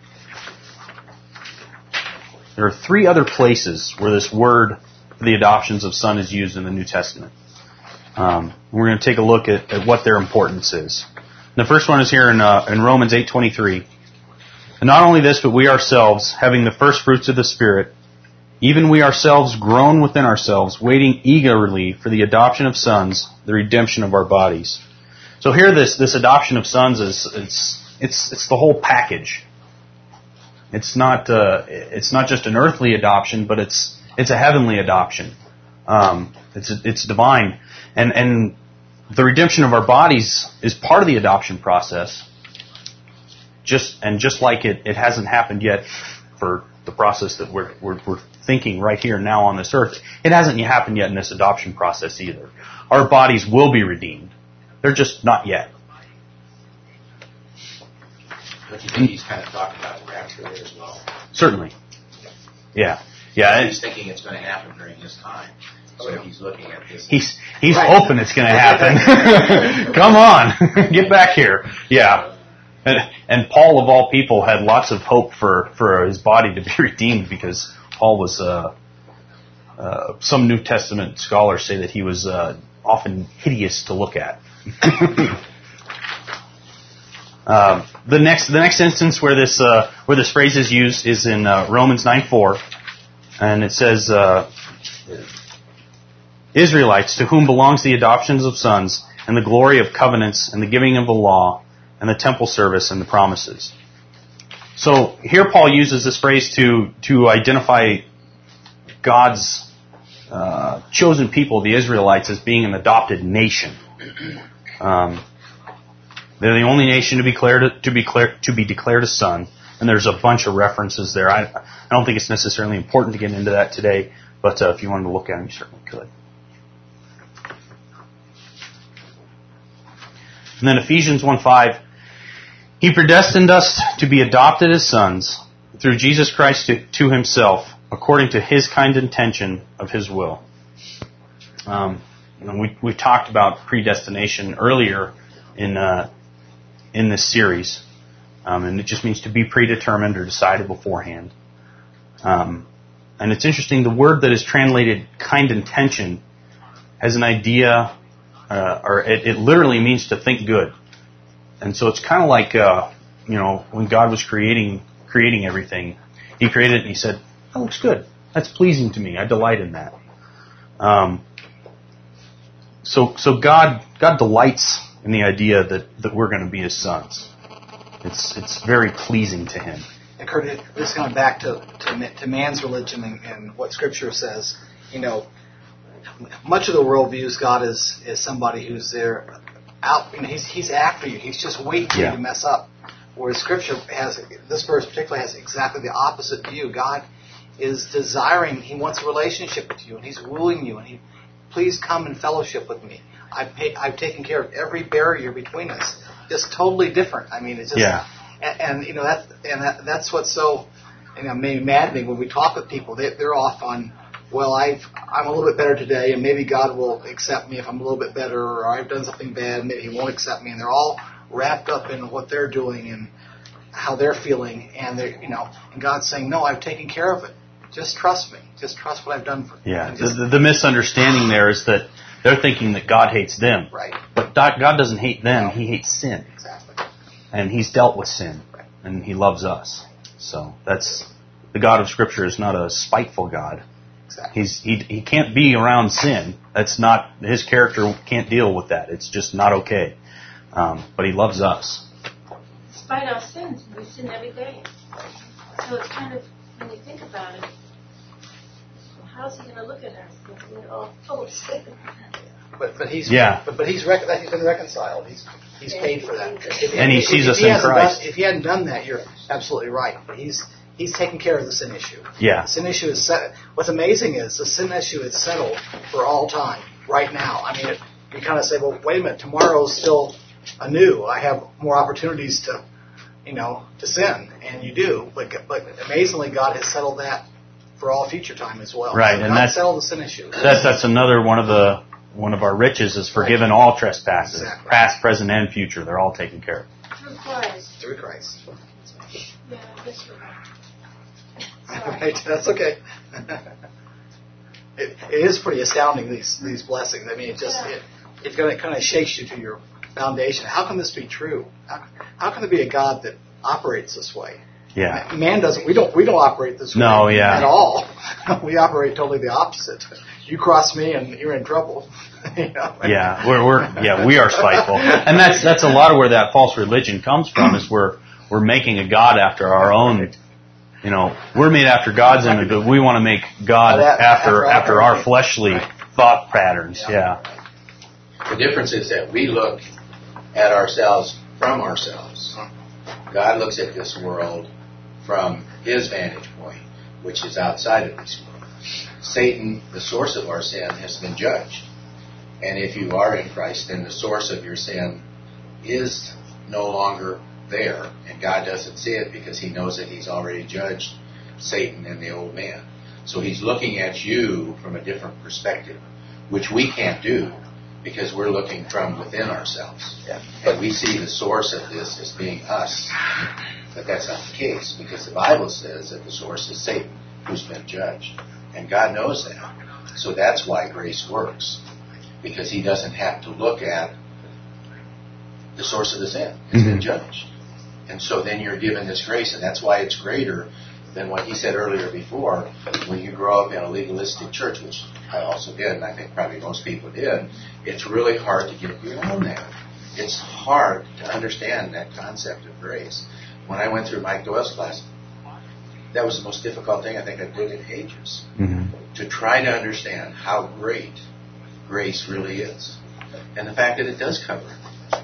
Speaker 3: there are three other places where this word for the adoptions of son is used in the New Testament. Um, we're going to take a look at, at what their importance is. The first one is here in, uh, in Romans eight twenty-three. And not only this, but we ourselves, having the first fruits of the Spirit, even we ourselves groan within ourselves, waiting eagerly for the adoption of sons, the redemption of our bodies. So here, this this adoption of sons is it's it's it's the whole package. It's not uh, it's not just an earthly adoption, but it's it's a heavenly adoption. Um, it's it's divine, and and the redemption of our bodies is part of the adoption process. Just and just like it, it hasn't happened yet for the process that we're, we're we're thinking right here now on this earth. It hasn't happened yet in this adoption process either. Our bodies will be redeemed. They're just not yet.
Speaker 6: But you think he's kind of talking about the rapture there as well?
Speaker 3: Certainly. Yeah. Yeah.
Speaker 6: He's thinking it's going to happen during his time. So he's looking at this.
Speaker 3: He's he's
Speaker 5: Right.
Speaker 3: hoping it's going to happen. Come on, get back here. Yeah. And, and Paul, of all people, had lots of hope for, for his body to be redeemed because Paul was, uh, uh, some New Testament scholars say that he was uh, often hideous to look at. uh, the next the next instance where this uh, where this phrase is used is in uh, Romans nine four, and it says, uh, Israelites, to whom belongs the adoptions of sons and the glory of covenants and the giving of the law, and the temple service and the promises. So here Paul uses this phrase to to identify God's uh, chosen people, the Israelites, as being an adopted nation. Um, they're the only nation to be declared to be declared to be declared a son, and there's a bunch of references there. I I don't think it's necessarily important to get into that today, but uh, if you wanted to look at them, you certainly could. And then Ephesians one five. He predestined us to be adopted as sons through Jesus Christ to, to himself, according to his kind intention of his will. Um, you know, we we talked about predestination earlier in uh, in this series, um, and it just means to be predetermined or decided beforehand. Um, and it's interesting, the word that is translated kind intention has an idea, uh, or it, it literally means to think good. And so it's kind of like, uh, you know, when God was creating creating everything, he created it and he said, that looks good. That's pleasing to me. I delight in that. Um, so so God God delights in the idea that, that we're going to be his sons. It's it's very pleasing to him.
Speaker 5: And Kurt, this is going back to, to to man's religion and, and what Scripture says. You know, much of the world views God as, as somebody who's there out. You know, he's he's after you. He's just waiting for
Speaker 3: Yeah.
Speaker 5: you to mess up. Whereas Scripture has, this verse particularly has exactly the opposite view. God is desiring, he wants a relationship with you, and he's wooing you, and he, please come and fellowship with me. I've paid, I've taken care of every barrier between us. Just totally different. I mean, it's just,
Speaker 3: Yeah.
Speaker 5: and, and you know that's and that, that's what's so, you know, maybe maddening when we talk with people. They, they're off on, well, I've I'm a little bit better today, and maybe God will accept me if I'm a little bit better, or I've done something bad, and maybe he won't accept me, and they're all wrapped up in what they're doing and how they're feeling, and they, you know, and God's saying, no, I've taken care of it. Just trust me. Just trust what I've done for you.
Speaker 3: Yeah.
Speaker 5: And
Speaker 3: The,
Speaker 5: just-
Speaker 3: the, the misunderstanding there is that they're thinking that God hates them.
Speaker 5: Right.
Speaker 3: But God God doesn't hate them. He hates sin.
Speaker 5: Exactly.
Speaker 3: And he's dealt with sin. And he loves us. So that's, the God of Scripture is not a spiteful God.
Speaker 5: Exactly.
Speaker 3: He's he he can't be around sin. That's not, his character can't deal with that. It's just not okay. Um, but he loves us.
Speaker 8: Despite our sins, we sin every day. So it's kind of, when you think about it, well, how's he going to look at us if we're all full of sin?
Speaker 5: But but he's
Speaker 3: Yeah.
Speaker 5: But but he's rec- he's been reconciled. He's he's paid for that. If-
Speaker 3: And he
Speaker 5: if-
Speaker 3: sees
Speaker 5: if
Speaker 3: us
Speaker 5: he
Speaker 3: in
Speaker 5: hasn't
Speaker 3: Christ.
Speaker 5: Done, if he hadn't done that, you're absolutely right. But he's he's taken care of the sin issue.
Speaker 3: Yeah.
Speaker 5: The sin issue is set. What's amazing is the sin issue is settled for all time right now. I mean, it, you kind of say, well, wait a minute, tomorrow's still anew. I have more opportunities to, you know, to sin, and you do. But but amazingly, God has settled that for all future time as well.
Speaker 3: Right,
Speaker 5: So
Speaker 3: and
Speaker 5: God
Speaker 3: that's-
Speaker 5: settled the sin issue.
Speaker 3: That's that's another one of the one of our riches is forgiven all trespasses,
Speaker 5: Exactly.
Speaker 3: past, present, and future. They're all taken care of.
Speaker 8: Through Christ.
Speaker 5: Through Christ.
Speaker 8: Yeah, that's right.
Speaker 5: Right, that's okay. it, it is pretty astounding, these these blessings. I mean, it just it, it kind of kind of shakes you to your foundation. How can this be true? How, how can there be a God that operates this way?
Speaker 3: Yeah.
Speaker 5: Man doesn't. We don't. We don't operate this way.
Speaker 3: No, yeah.
Speaker 5: At all. We operate totally the opposite. You cross me, and you're in trouble. You know?
Speaker 3: Yeah, we're we're yeah we are spiteful, and that's that's a lot of where that false religion comes from. Is we're we're making a God after our own You know, we're made after God's image, but we want to make God after after our fleshly thought patterns. Yeah.
Speaker 6: The difference is that we look at ourselves from ourselves. God looks at this world from his vantage point, which is outside of this world. Satan, the source of our sin, has been judged. And if you are in Christ, then the source of your sin is no longer there. And God doesn't see it because he knows that he's already judged Satan and the old man. So he's looking at you from a different perspective, which we can't do because we're looking from within ourselves.
Speaker 5: Yeah.
Speaker 6: And we see the source of this as being us. But that's not the case because the Bible says that the source is Satan, who's been judged. And God knows that. So that's why grace works. Because he doesn't have to look at the source of the sin. It's mm-hmm. been judged. And so then you're given this grace, and that's why it's greater than what he said earlier before. When you grow up in a legalistic church, which I also did, and I think probably most people did, it's really hard to get beyond that. It's hard to understand that concept of grace. When I went through Mike Doyle's class, that was the most difficult thing I think I did in ages. Mm-hmm. To try to understand how great grace really is. And the fact that it does cover it.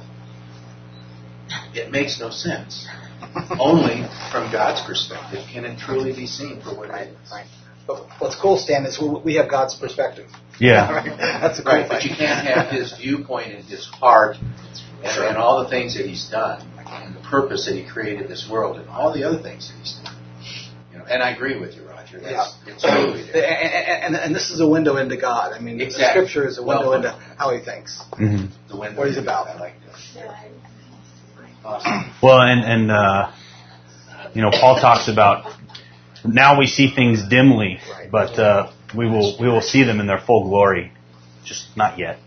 Speaker 6: It makes no sense. Only from God's perspective can it truly be seen for what it is.
Speaker 5: Right. But what's cool, Stan, is we have God's perspective.
Speaker 3: Yeah.
Speaker 5: Right? That's a cool
Speaker 6: right,
Speaker 5: thing.
Speaker 6: but you can't have his viewpoint and his heart and, sure. and all the things that he's done and the purpose that he created this world and all the other things that he's done. You know, and I agree with you, Roger. That's,
Speaker 5: yeah.
Speaker 6: It's totally different.
Speaker 5: And, and, and this is a window into God. I mean,
Speaker 6: exactly.
Speaker 5: the Scripture is a window
Speaker 6: well,
Speaker 5: into how he thinks.
Speaker 3: Mm-hmm.
Speaker 6: The window
Speaker 5: what he's about.
Speaker 6: I like that. Awesome.
Speaker 3: Well, and, and uh, you know, Paul talks about now we see things dimly,
Speaker 5: right.
Speaker 3: but uh, we will we will see them in their full glory, just not yet.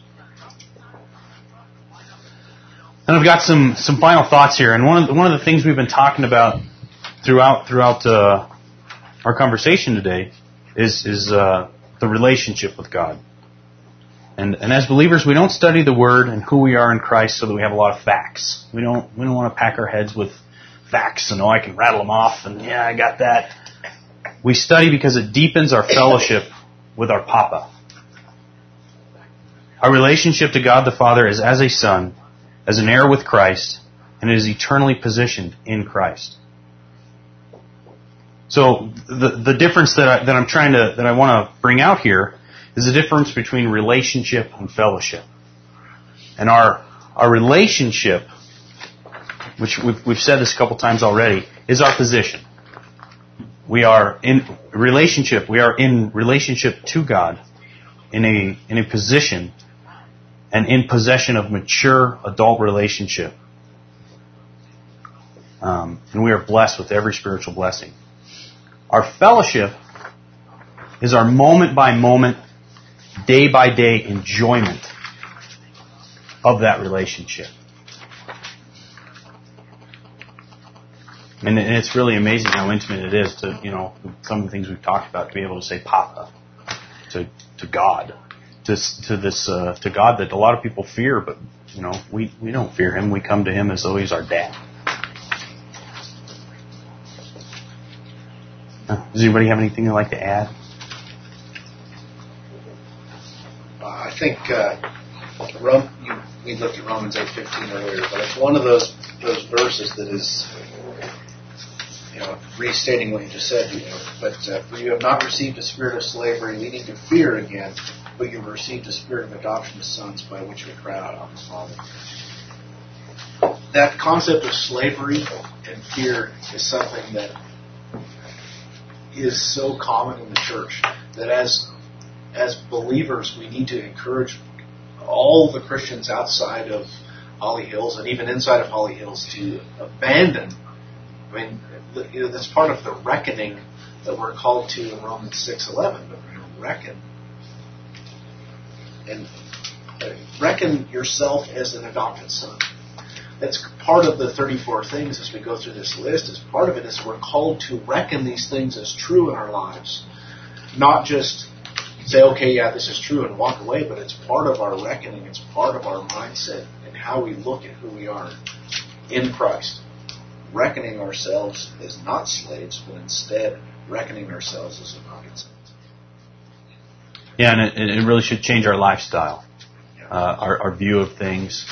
Speaker 3: And I've got some, some final thoughts here, and one of the, one of the things we've been talking about throughout throughout uh, our conversation today is is uh, the relationship with God. And and as believers, we don't study the Word and who we are in Christ so that we have a lot of facts. We don't we don't want to pack our heads with facts and oh I can rattle them off and yeah I got that. We study because it deepens our fellowship with our Papa. Our relationship to God the Father is as a son, as an heir with Christ, and it is eternally positioned in Christ. So the the difference that I, that I'm trying to that I want to bring out here is the difference between relationship and fellowship. And our our relationship, which we've we've said this a couple times already, is our position. We are in relationship. We are in relationship to God, in a in a position, and in possession of mature adult relationship. Um, and we are blessed with every spiritual blessing. Our fellowship is our moment by moment, day by day enjoyment of that relationship. And it's really amazing how intimate it is to, you know, some of the things we've talked about, to be able to say Papa to to God, to to this uh, to God that a lot of people fear, but you know we, we don't fear Him. We come to Him as though He's our dad. Uh, does anybody have anything they'd like to add?
Speaker 2: Uh, I think uh, Rome, you, we looked at Romans eight fifteen earlier, but it's one of those those verses that is, you know, restating what you just said. You know, but uh, for you have not received a spirit of slavery, leading to fear again, but you have received a spirit of adoption as sons, by which we cry out, Abba, Father. That concept of slavery and fear is something that is so common in the church that as as believers we need to encourage all the Christians outside of Holly Hills and even inside of Holly Hills to abandon. I mean, you know, that's part of the reckoning that we're called to in Romans six eleven. But you know, reckon and reckon yourself as an adopted son. That's part of the thirty-four things as we go through this list. As part of it is we're called to reckon these things as true in our lives, not just say, okay, yeah, this is true and walk away, but it's part of our reckoning. It's part of our mindset and how we look at who we are in Christ. reckoning ourselves as not slaves, but instead reckoning ourselves as adopted sons.
Speaker 3: Yeah, and it, it really should change our lifestyle, uh, our, our view of things.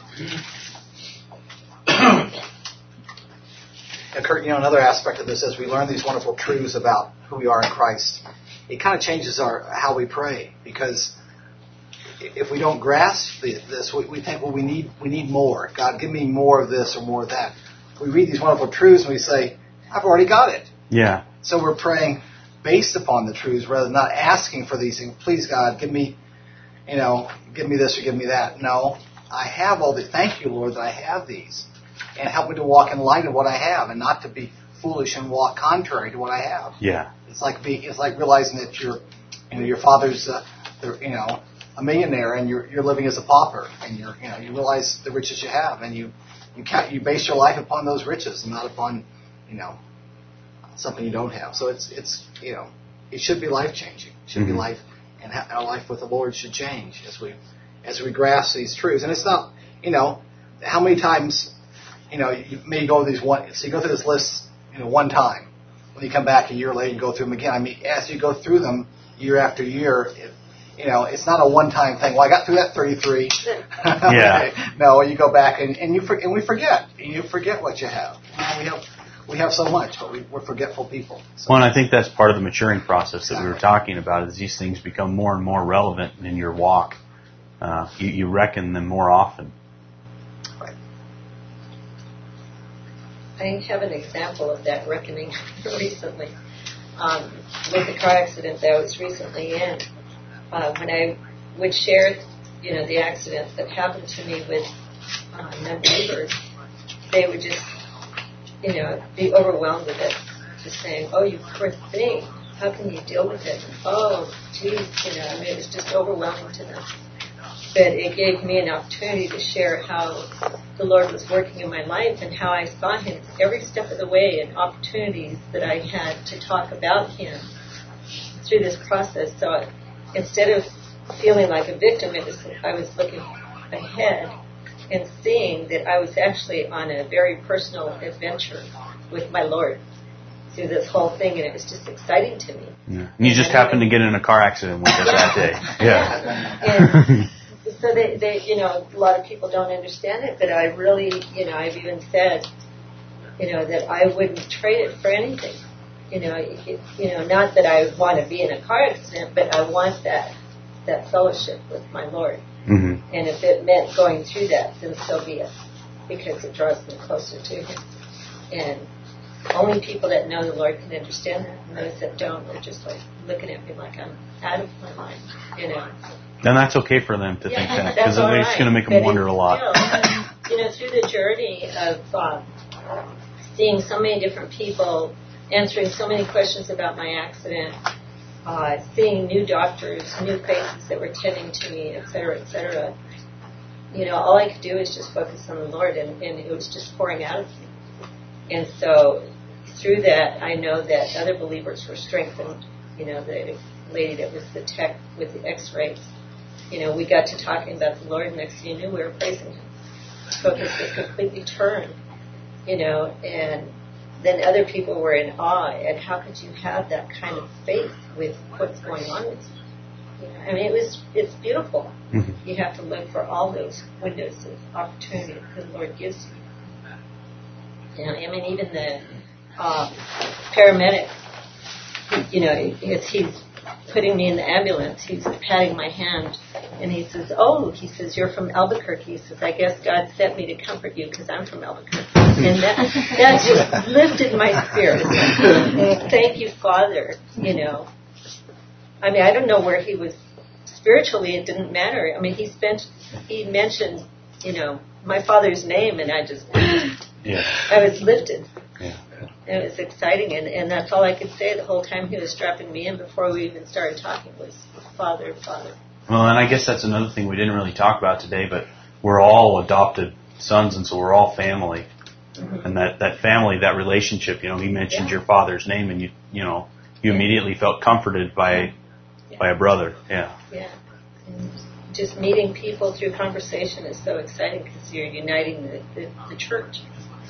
Speaker 5: And Kurt, you know, another aspect of this, as we learn these wonderful truths about who we are in Christ, it kind of changes our how we pray, because if we don't grasp this, we, we think, well, we need we need more. God, give me more of this or more of that. We read these wonderful truths and we say, I've already got it.
Speaker 3: Yeah.
Speaker 5: So we're praying based upon the truths rather than not asking for these things. Please, God, give me, you know, give me this or give me that. No, I have all the. Thank you, Lord, that I have these, and help me to walk in light of what I have, and not to be foolish and walk contrary to what I have.
Speaker 3: Yeah.
Speaker 5: It's like be, it's like realizing that your, you know, your father's, uh, the, you know, a millionaire, and you're you're living as a pauper, and you're, you know, you realize the riches you have, and you you can't, you base your life upon those riches, and not upon, you know, something you don't have. So it's it's you know, it should be life changing. It should mm-hmm. be life, and our life with the Lord should change as we as we grasp these truths. And it's not, you know, how many times, you know, you may go these one, so you go through this list, you know, one time. When you come back a year later and go through them again, I mean, as you go through them year after year, it, you know, it's not a one-time thing. Well, I got through that thirty-three.
Speaker 3: Yeah.
Speaker 5: No, you go back and, and you for, and we forget. You forget what you have. We have we have so much, but we, we're forgetful people. So.
Speaker 3: Well, and I think that's part of the maturing process that we were talking about. Is these things become more and more relevant in your walk. Uh, you, you reckon them more often.
Speaker 5: Right.
Speaker 7: I have an example of that reckoning recently. Um, with the car accident that I was recently in, uh, when I would share, you know, the accident that happened to me with uh, non-believers, they would just, you know, be overwhelmed with it, just saying, "Oh, you poor thing, how can you deal with it?" And, "Oh, geez," you know, I mean, it was just overwhelming to them. But it gave me an opportunity to share how the Lord was working in my life and how I saw Him every step of the way, and opportunities that I had to talk about Him through this process. So I, instead of feeling like a victim, it was, I was looking ahead and seeing that I was actually on a very personal adventure with my Lord through this whole thing, and it was just exciting to me.
Speaker 3: Yeah. And you just and happened to get in a car accident with us that day. Yeah.
Speaker 7: yeah. And so they, they, you know, a lot of people don't understand it, but I really, you know, I've even said, you know, that I wouldn't trade it for anything. You know, it, you know, not that I want to be in a car accident, but I want that that fellowship with my Lord.
Speaker 3: Mm-hmm.
Speaker 7: And if it meant going through that, then so be it, because it draws me closer to Him. And only people that know the Lord can understand that, and those that don't are just like looking at me like I'm out of my mind, you know.
Speaker 3: And that's okay for them to
Speaker 7: yeah,
Speaker 3: think that, because it's
Speaker 7: right.
Speaker 3: going to make them
Speaker 7: but
Speaker 3: wonder a lot.
Speaker 7: Still, you know, through the journey of um, seeing so many different people, answering so many questions about my accident, uh, seeing new doctors, new faces that were tending to me, et cetera, et cetera, you know, all I could do is just focus on the Lord, and, and it was just pouring out of me. And so through that, I know that other believers were strengthened. You know, the lady that was the tech with the x-rays, you know, we got to talking about the Lord, and next thing you knew, we were praising Him. Focus was completely turned, you know, and then other people were in awe at how could you have that kind of faith with what's going on with you. You know, I mean, it was, it's beautiful. Mm-hmm. You have to look for all those windows of opportunity that the Lord gives you. You know, I mean, even the uh, paramedic, you know, as he's putting me in the ambulance, he's patting my hand, and he says, "Oh," he says, "you're from Albuquerque." He says, "I guess God sent me to comfort you because I'm from Albuquerque." And that, that just lifted my spirit. Thank you, Father. You know, I mean, I don't know where he was spiritually. It didn't matter. I mean, he spent, he mentioned, you know, my Father's name, and I just,
Speaker 3: yeah.
Speaker 7: I was lifted.
Speaker 3: Yeah.
Speaker 7: It was exciting, and, and that's all I could say the whole time he was strapping me in before we even started talking was, "Father, Father."
Speaker 3: Well, and I guess that's another thing we didn't really talk about today, but we're all adopted sons, and so we're all family. Mm-hmm. And that, that family, that relationship, you know, he mentioned yeah. your father's name, and you you know, you yeah. immediately felt comforted by yeah. by a brother. Yeah.
Speaker 7: Yeah. And just meeting people through conversation is so exciting because you're uniting the, the, the church.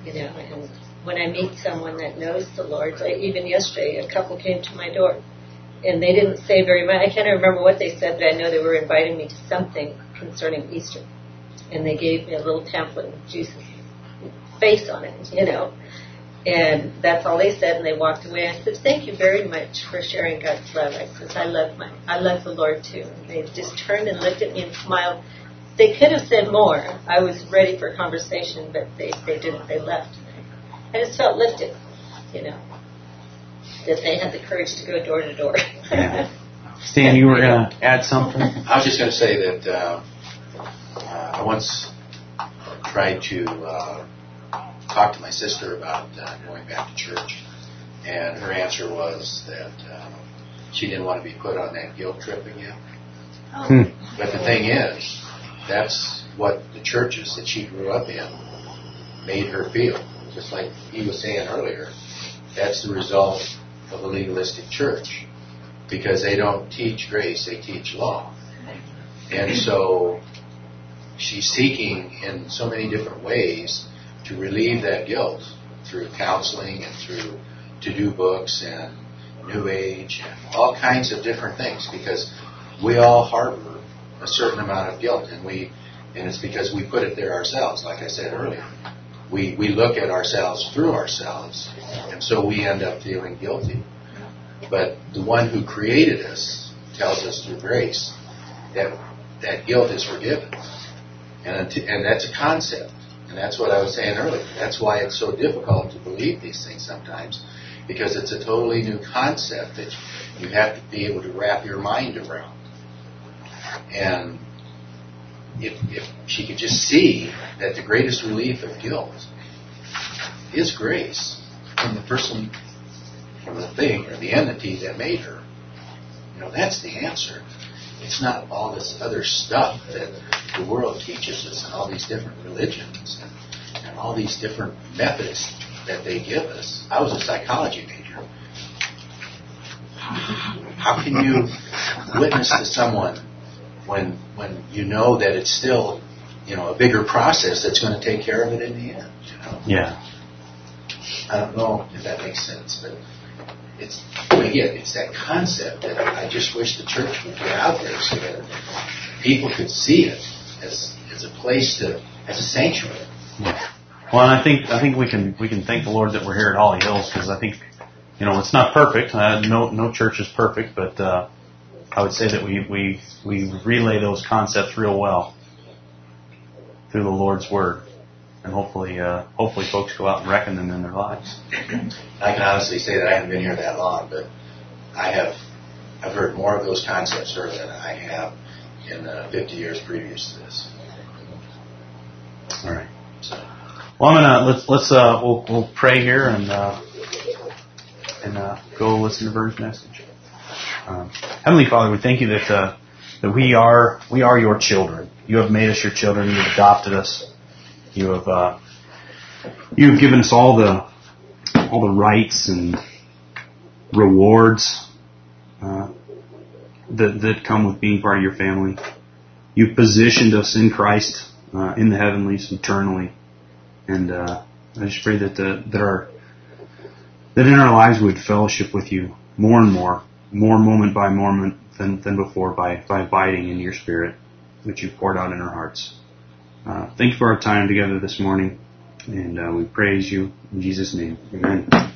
Speaker 7: You know, and when I meet someone that knows the Lord, like even yesterday, a couple came to my door, and they didn't say very much. I can't remember what they said, but I know they were inviting me to something concerning Easter, and they gave me a little pamphlet with Jesus' face on it, you know, and that's all they said, and they walked away. I said, "Thank you very much for sharing God's love." I said, "I love my, I love the Lord too." And they just turned and looked at me and smiled. They could have said more. I was ready for conversation, but they, they didn't. They left. I just felt lifted, you know, that they had the courage to go door to door.
Speaker 3: Yeah. Stan, you were going to add something?
Speaker 6: I was just going to say that uh, uh, I once tried to uh, talk to my sister about uh, going back to church, and her answer was that uh, she didn't want to be put on that guilt trip again.
Speaker 8: Oh.
Speaker 3: Hmm.
Speaker 6: But the thing is, that's what the churches that she grew up in made her feel. Just like he was saying earlier, that's the result of a legalistic church, because they don't teach grace, they teach law. And so she's seeking in so many different ways to relieve that guilt through counseling and through to-do books and New Age and all kinds of different things, because we all harbor a certain amount of guilt, and we and it's because we put it there ourselves, like I said earlier. We we look at ourselves through ourselves, and so we end up feeling guilty. But the one who created us tells us through grace that that guilt is forgiven. And and that's a concept. And that's what I was saying earlier. That's why it's so difficult to believe these things sometimes, because it's a totally new concept that you have to be able to wrap your mind around. And if, if she could just see that the greatest relief of guilt is grace from the person, from the thing or the entity that made her, you know, that's the answer. It's not all this other stuff that the world teaches us and all these different religions and, and all these different methods that they give us. I was a psychology major. How can you witness to someone when when you know that it's still, you know, a bigger process that's going to take care of it in the end? You know?
Speaker 3: Yeah.
Speaker 6: I don't know if that makes sense, but it's again, it's that concept that I just wish the church would get out there so that people could see it as as a place to, as a sanctuary.
Speaker 3: Yeah. Well, and I think I think we can we can thank the Lord that we're here at Holly Hills, because I think, you know, it's not perfect. Uh, no no church is perfect, but uh, I would say that we, we we relay those concepts real well through the Lord's Word, and hopefully uh, hopefully folks go out and reckon them in their lives.
Speaker 6: I can honestly say that I haven't been here that long, but I have I've heard more of those concepts heard than I have in the fifty years previous to this.
Speaker 3: All right. So, well, I'm gonna let's let's uh, we'll we'll pray here and uh, and uh, go listen to Vern's message. Um, Heavenly Father, we thank you that uh, that we are we are your children. You have made us your children. You have adopted us. You have uh, you have given us all the all the rights and rewards uh, that that come with being part of your family. You've positioned us in Christ uh, in the heavenlies eternally, and uh, I just pray that the, that our that in our lives we would fellowship with you more and more, more moment by moment than than before, by by abiding in your Spirit, which you've poured out in our hearts. Uh, thank you for our time together this morning, and uh, we praise you in Jesus' name. Amen.